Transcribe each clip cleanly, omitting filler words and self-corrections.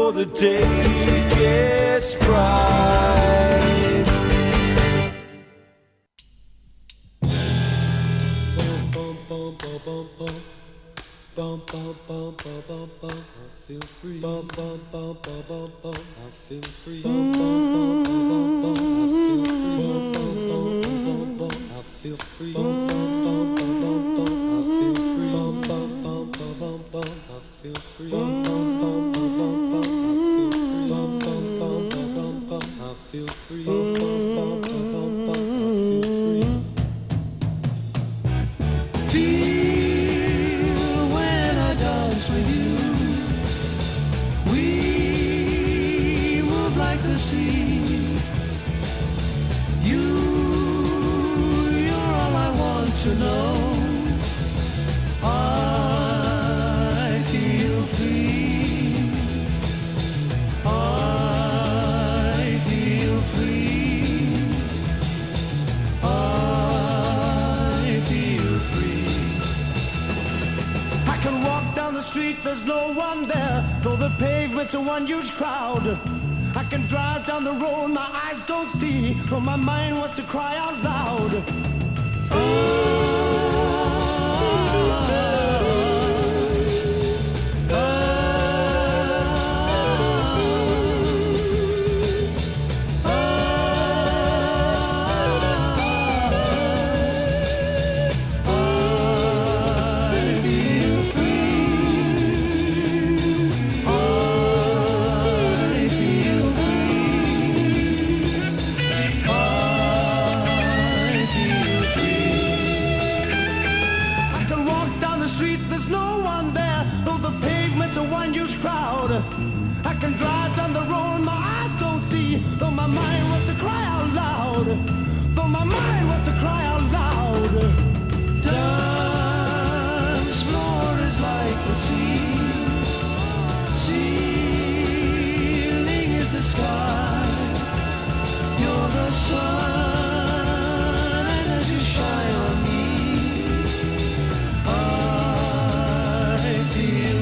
before the day gets bright. Bum bum bum bum bum bum, I feel free. Bum bum bum bum bum bum, I feel free. Bum bum bum bum bum bum, I feel free. Bum bum bum bum bum bum, I feel free. Bum bum bum bum bum, I feel free. Bum bum bum bum bum, I feel free. Bum bum bum bum bum, I feel free. To know I feel free. I feel free. I feel free. I can walk down the street, there's no one there, though the pavement's a one huge crowd. I can drive down the road, my eyes don't see, though my mind wants to cry out loud. I can drive down the road, my eyes don't see, though my mind wants to cry out loud. Though my mind wants to cry out loud. Dance floor is like the sea. Ceiling is the sky. You're the sun, and as you shine on me, I feel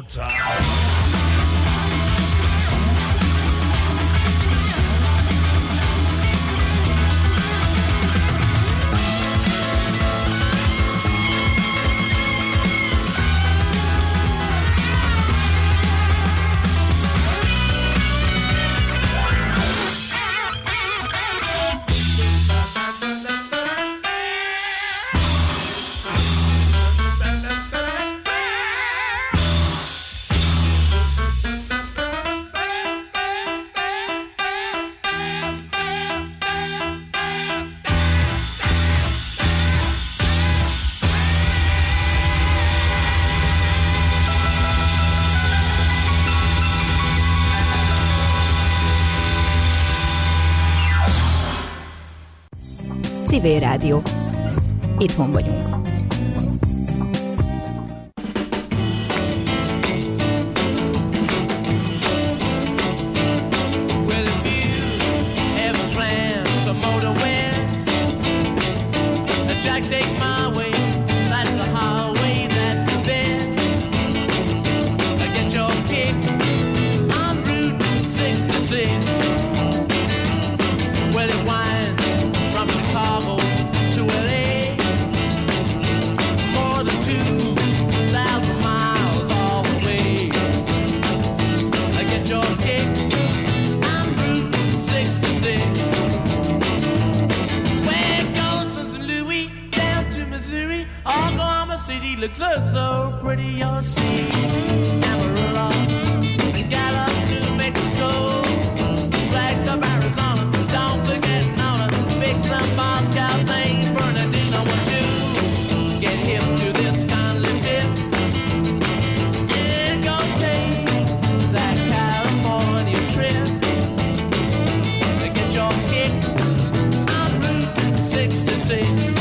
Civil Rádió. Itthon vagyunk. Looks so pretty, you'll see. Amarillo and Gallup, New Mexico, Flagstaff, Arizona. Don't forget Nona, Big Sun, Moscow, St. Bernardino. Want to get hip to this kind of tip and go take that California trip to get your kicks on Route 66.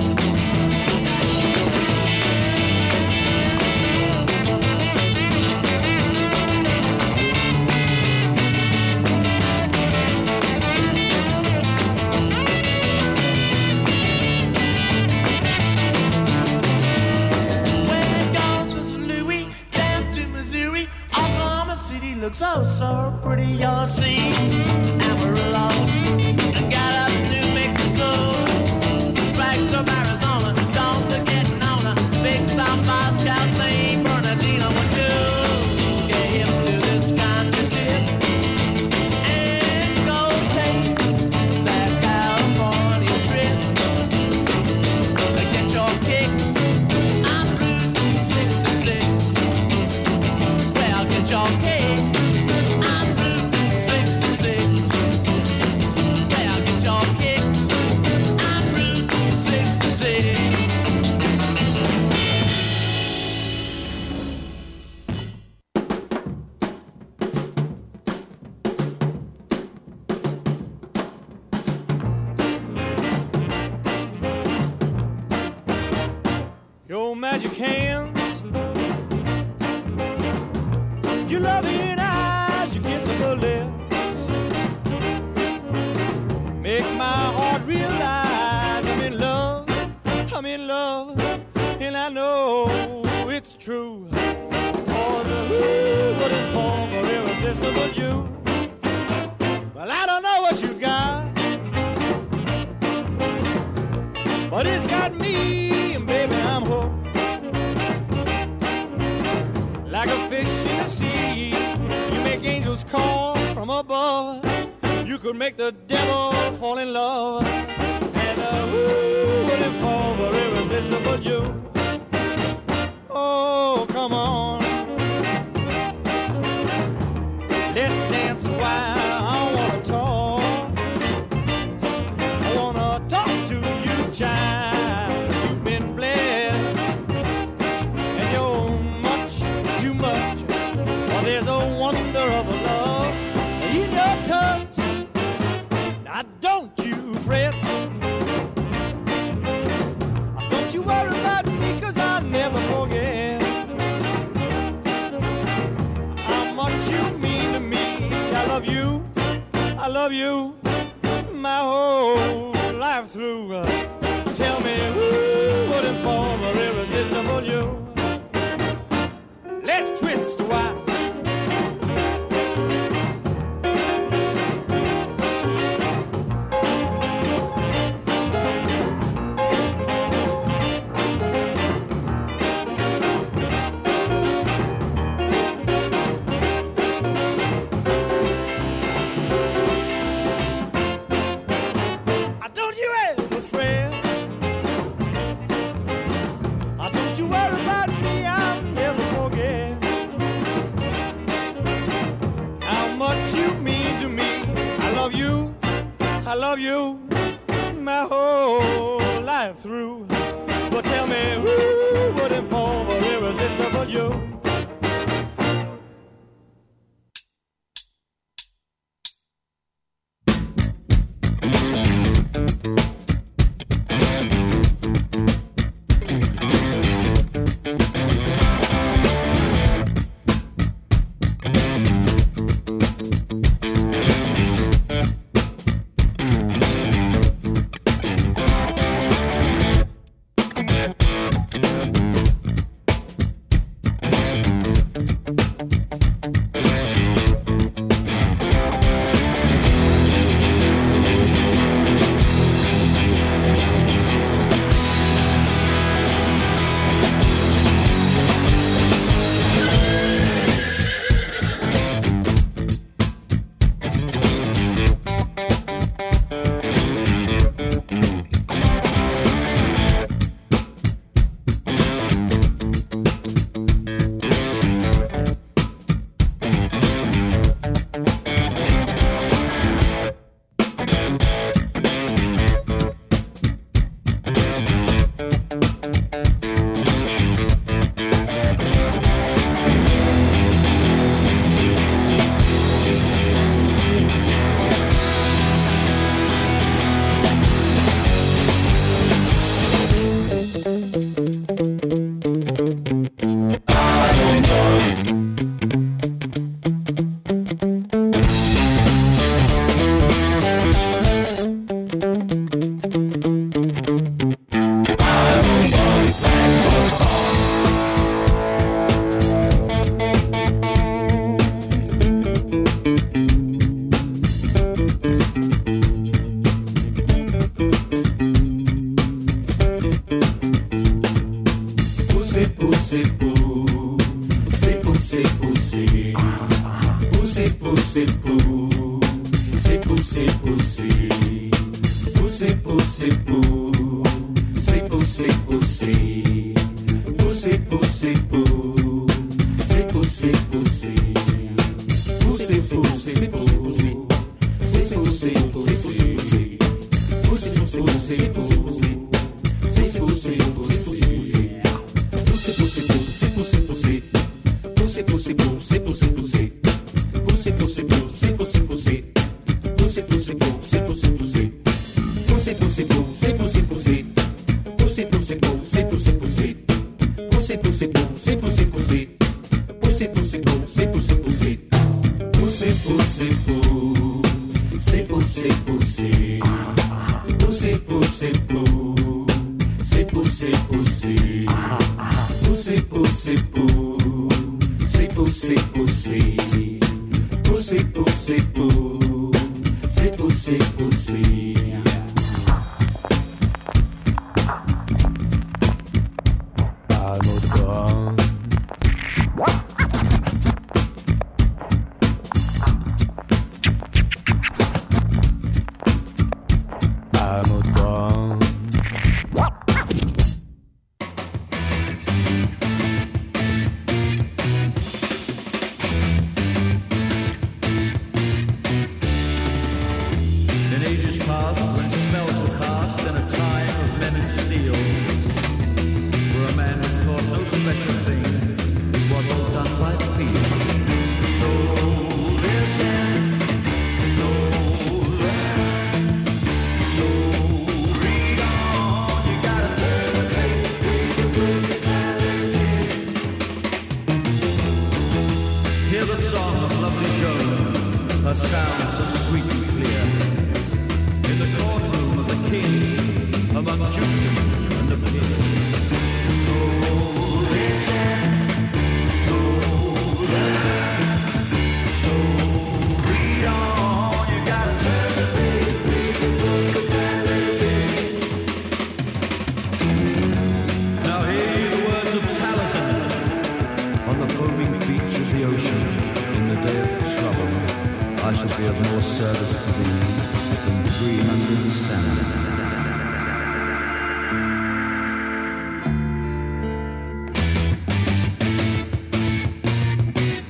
Looks so pretty, you'll see. Amarillo and Gallup, New Mexico, Flagstaff, Arizona. Don't forget Nona, Big South, Moscow, St. Bernardino. Want to get hip to this kind of tip and go take that California trip to get your kicks on Route 66. Well, get your kicks. Your magic hands, your loving eyes, your kissable lips make my heart realize I'm in love, and I know it's true. For the who wouldn't fall for irresistible you. Well, I don't know what you got, but it's got me, and baby, I'm hooked. Like a fish in the sea, you make angels call from above. You could make the devil fall in love. And who wouldn't fall for irresistible you? Oh, come on. Let's dance a while, I wanna talk. I wanna talk to you, child. You've been blessed, and you're much too much. Oh, there's a wonder of a love in your touch. Now don't you fret, don't you worry about me, 'cause I'll never forget how much you mean to me. I love you my whole life through. Tell me who wouldn't fall for irresistible you. Let's twist I love you my whole life through. But tell me who wouldn't fall for irresistible you?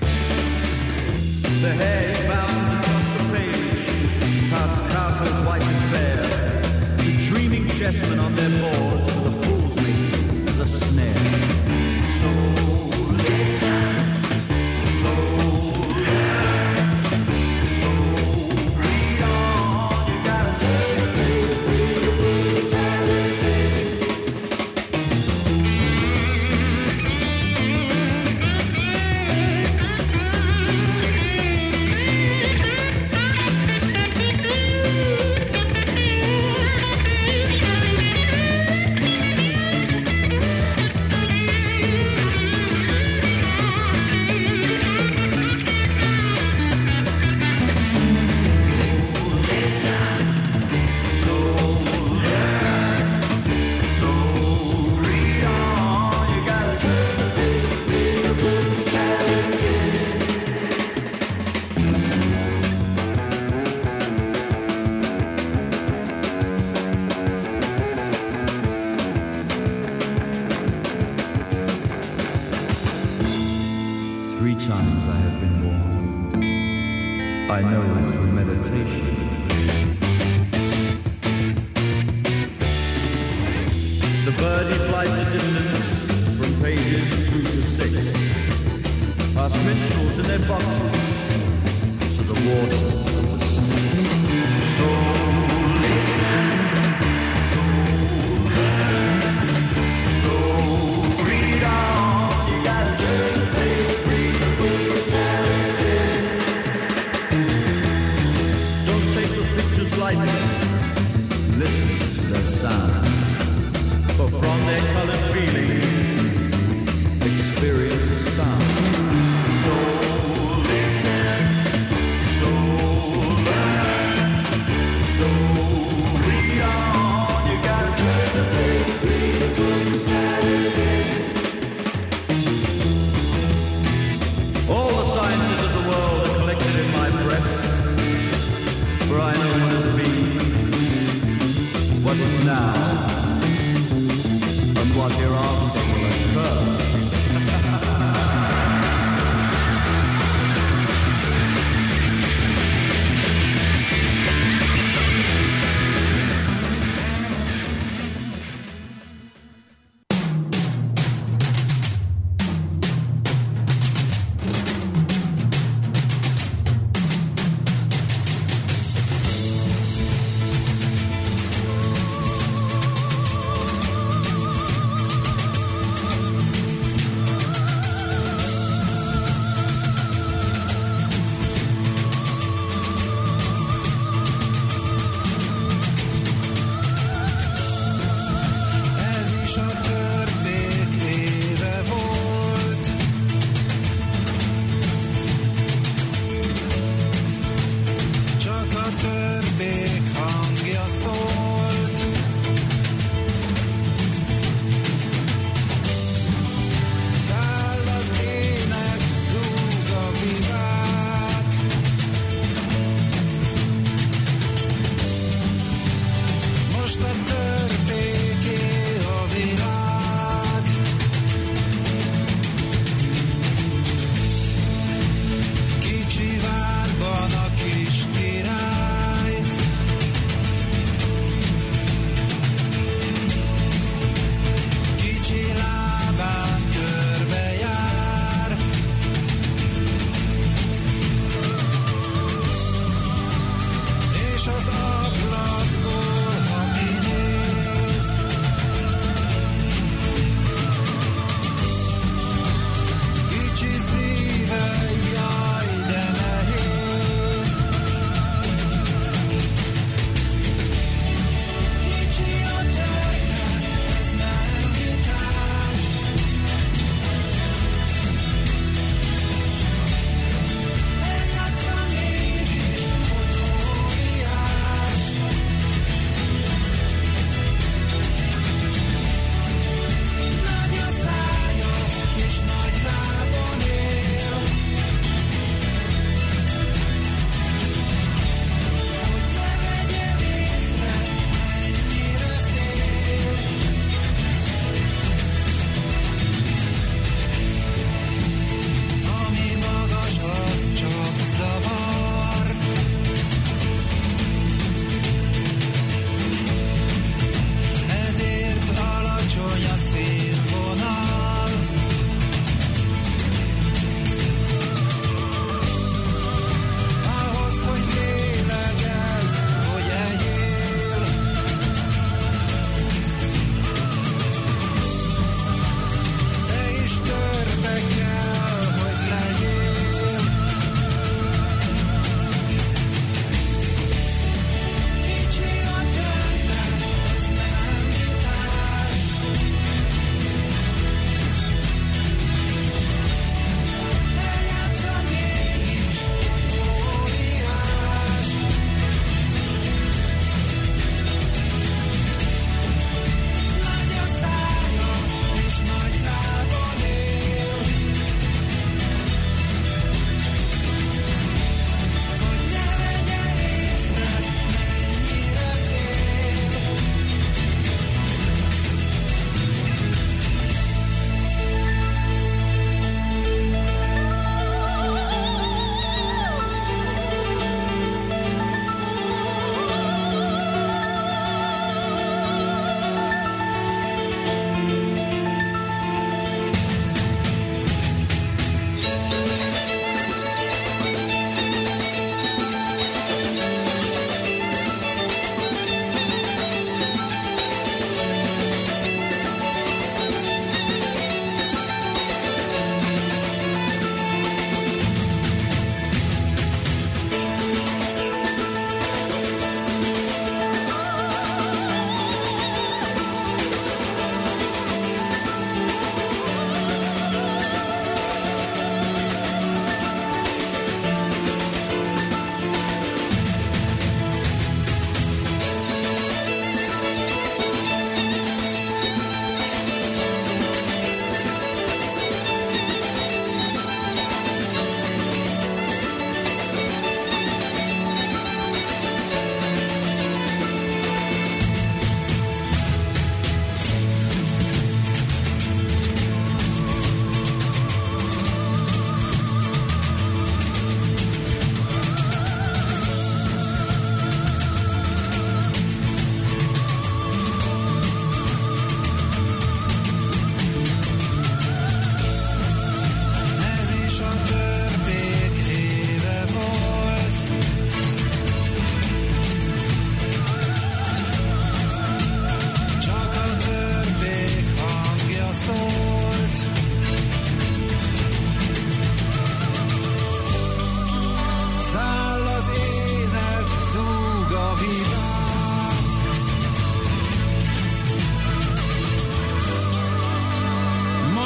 The hay bounds across the page, past castles white chessmen on their boards with a fool's meat as a snare. So listen, so learn, so read on. You gotta turn the page, read the brutality. I know through meditation. The birdie flies the distance from pages 2 to 6, past minstrels in their boxes to the water of the Styx. So listen, so learn, so read on. You gotta turn the page, read the brutality. Lightly, listen to their sound, for from their colored feeling, experience is found. So listen, so learn, so read on. You gotta turn the page, read the brutality. All the sciences of the world are collected in my breast, for I know what has been, what is now, and what hereafter will occur. Most a törpéké a világ.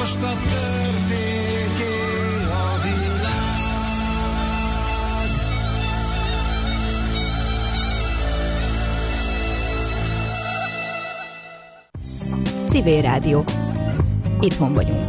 most a törpéké a világ. Civil Rádió. Itthon vagyunk.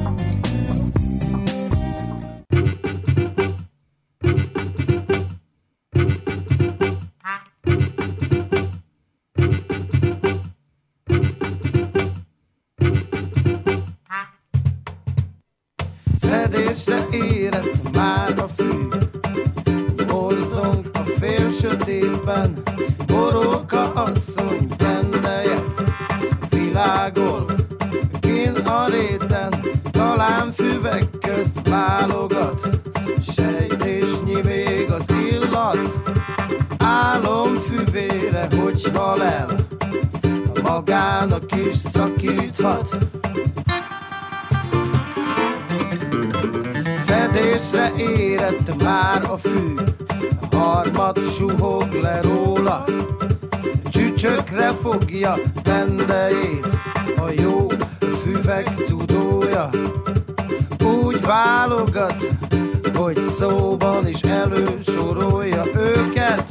Szedésre érett már a fű, borzong a fél sötétben, Boróka asszony pendeje világol, kén a réten, talán füvek közt válogat, sejtésnyi még az illat, álom füvére, hogy hal el, magának is szakíthat. Szedésre érett már a fű, harmad suhog le róla, csücsökre fogja pendejét, a jó füvek tudója. Úgy válogat, hogy szóban is elősorolja őket,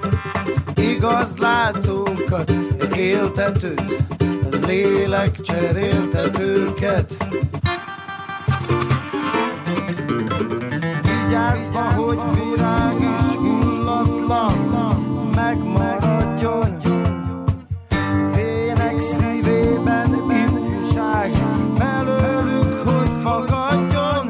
igazlátókat, éltetőt, lélek cseréltetőket. Vigyázva, hogy virág is hullatlan megmaradjon, vének szívében ifjúság belőlük, hogy fakadjon.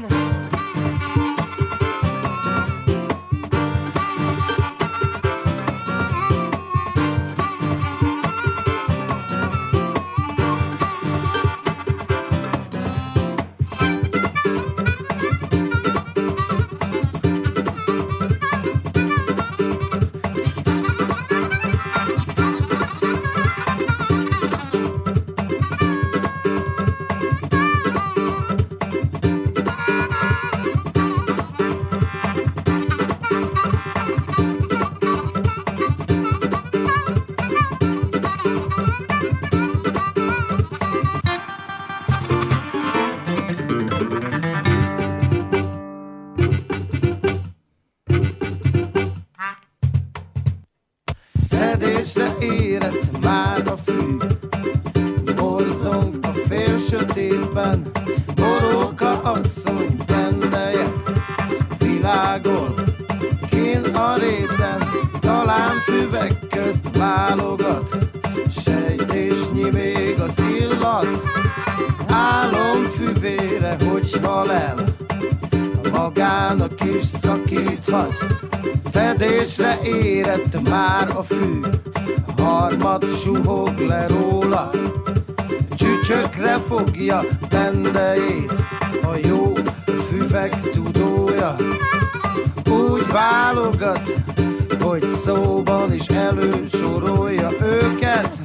Szedésre érett már a fű, borzong a fél sötétben, Boróka asszony pendeje világol, kén a réten, talán füvek közt válogat, sejtésnyi még az illat, álom füvére, hogy hal el, magának is szakíthat. Szedésre érett már a fű, harmad suhog le róla, csücsökre fogja pendejét, a jó füvek tudója. Úgy válogat, hogy szóban is elősorolja őket,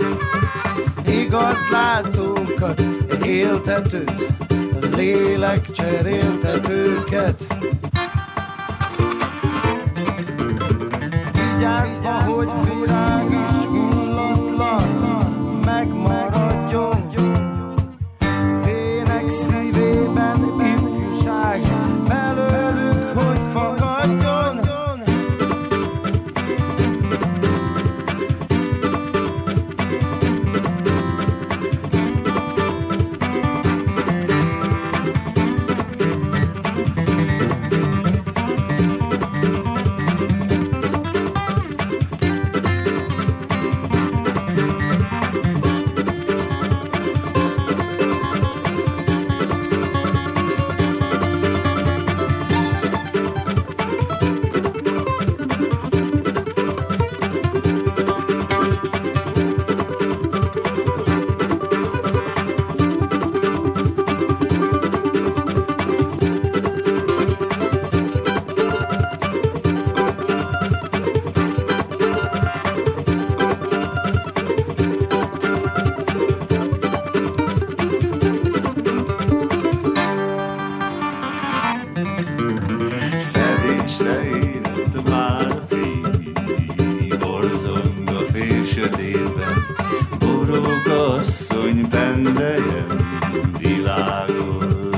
igazlátókat, éltetőt, lélek cseréltetőket. Vigyázva, hogy virág is hullatlan megmaradjon, vének szívében ifjúság belőlük, hogy fakadjon. Szedésre érett már a fény, borzong a fél sötétben, Boróka asszony pendejem világol,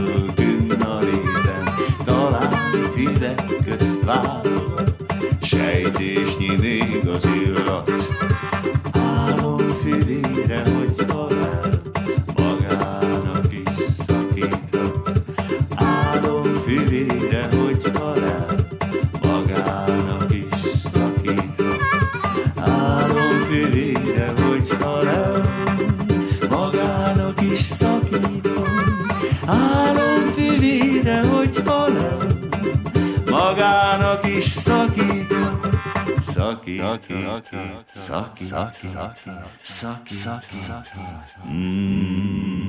válogat, sejtésnyi még az illat. Álom fülére, hogy talál, magának is szakíthat. Álom fülére, hogy talál, magának is szakíthat. Álom fülére, hogy talál, magának is szakíthat. Álom fülére, hogy talál, magának is szakíthat. Szakít.